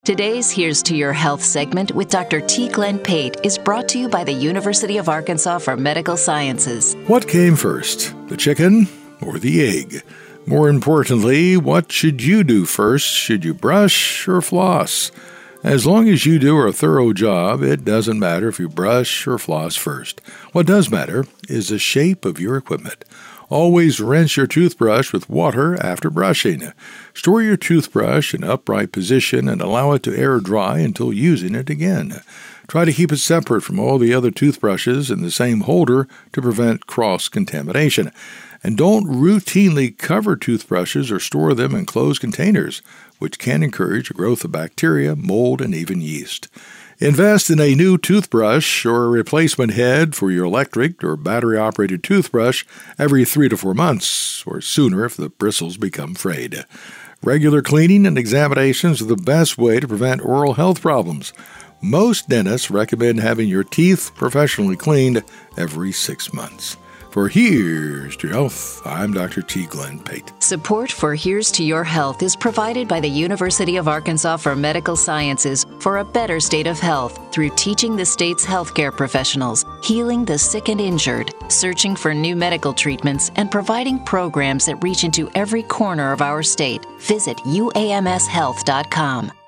Today's Here's to Your Health segment with Dr. T. Glenn Pate is brought to you by the University of Arkansas for Medical Sciences. What came first, the chicken or the egg? More importantly, what should you do first? Should you brush or floss? As long as you do a thorough job, it doesn't matter if you brush or floss first. What does matter is the shape of your equipment. Always rinse your toothbrush with water after brushing. Store your toothbrush in an upright position and allow it to air dry until using it again. Try to keep it separate from all the other toothbrushes in the same holder to prevent cross-contamination. And don't routinely cover toothbrushes or store them in closed containers, which can encourage the growth of bacteria, mold, and even yeast. Invest in a new toothbrush or a replacement head for your electric or battery-operated toothbrush every 3 to 4 months, or sooner if the bristles become frayed. Regular cleaning and examinations are the best way to prevent oral health problems. Most dentists recommend having your teeth professionally cleaned every 6 months. For Here's to Your Health, I'm Dr. T. Glenn Pate. Support for Here's to Your Health is provided by the University of Arkansas for Medical Sciences for a better state of health through teaching the state's healthcare professionals, healing the sick and injured, searching for new medical treatments, and providing programs that reach into every corner of our state. Visit uamshealth.com.